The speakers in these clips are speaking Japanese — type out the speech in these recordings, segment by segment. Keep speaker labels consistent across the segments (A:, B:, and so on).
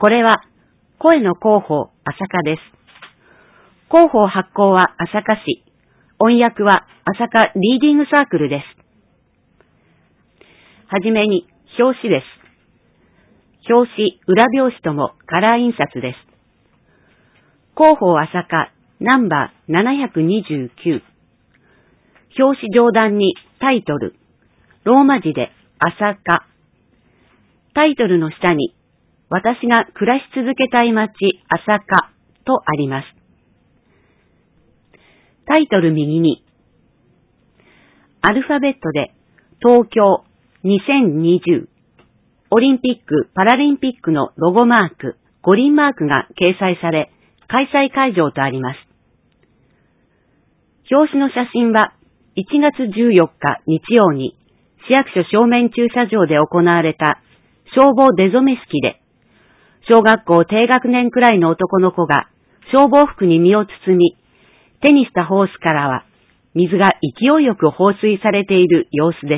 A: これは、声の広報、朝霞です。広報発行は朝霞市、音訳は朝霞リーディングサークルです。はじめに、表紙です。表紙、裏表紙ともカラー印刷です。広報朝霞ナンバー729。表紙上段にタイトル、ローマ字で朝霞。タイトルの下に、私が暮らし続けたい街朝霞とあります。タイトル右に、アルファベットで東京2020オリンピック・パラリンピックのロゴマーク、五輪マークが掲載され、開催会場とあります。表紙の写真は1月14日日曜に市役所正面駐車場で行われた消防出初め式で、小学校低学年くらいの男の子が消防服に身を包み、手にしたホースからは水が勢いよく放水されている様子です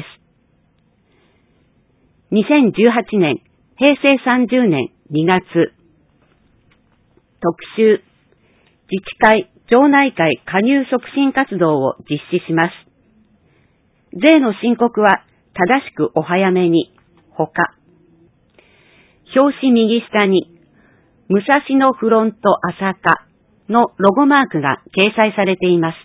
A: 。2018年、平成30年2月、特集、自治会、町内会加入促進活動を実施します。税の申告は正しくお早めに、ほか。表紙右下に、武蔵野フロント朝霞のロゴマークが掲載されています。